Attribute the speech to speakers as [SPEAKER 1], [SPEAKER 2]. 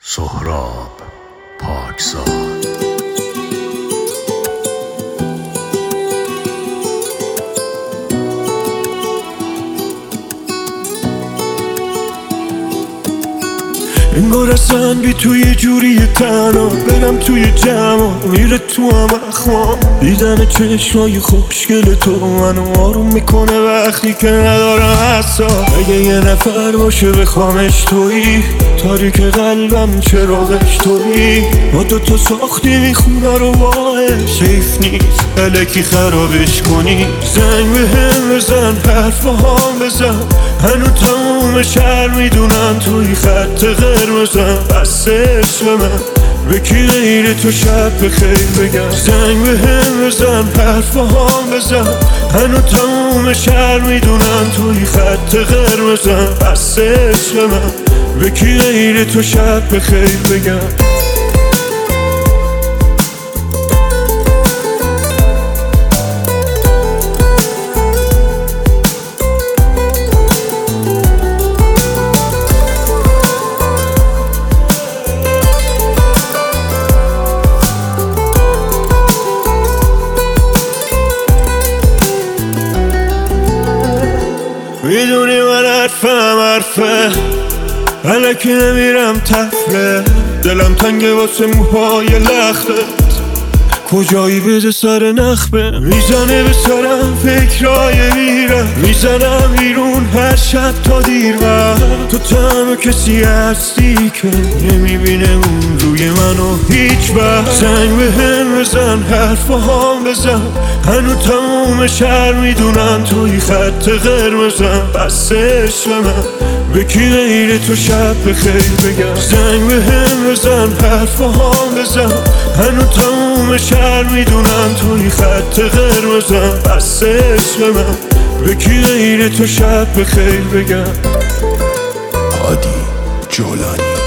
[SPEAKER 1] سهراب پاکزاد.
[SPEAKER 2] انگار اصلا بی توی جوری تنها برم توی جمع میره تو هم اخوام. دیدن چشمای خوشگل تو منو آروم میکنه وقتی که ندارم حساب. اگه یه نفر باشه بخوامش تویی، تاریک قلبم چراغش تویی. ما دوتا ساختیم خونه رو باش، حیف نیست الکی خرابش کنی. زنگ بهم بزن، حرف با هم بزن، هنو تموم شهر میدونن توی خط قرمزم. بس عشق من به کی غیر تو شب بخیر بگم. زنگ بهم بزن، حرف با هم بزن، هنو تموم شهر میدونن توی خط قرمزم. بس عشق من به کی غیر تو شب بخیر بگم. میدونی من حرفه الکی نمیرم تفله. دلم تنگه واسه موهای لختت، کجایی بده سر نخبه. میزنه به سرم فکرای میرم، میزنم بیرون هر شب تا دیر وقت. تو تنها کسی هستی که نمیبینه اون روی منو هیچ وقت. زنگ بهم بزن، حرف با هم بزن، هنو تموم شهر میدونن توی خط قرمزم. بس عشق من به کی غیر تو شب بخیر بگم. زنگ بهم بزن، حرف با هم بزن، هنو تموم شهر میدونن توی خط قرمزم. بس عشق من به کی غیر تو شب بخیر بگم.
[SPEAKER 1] هادی جولانی.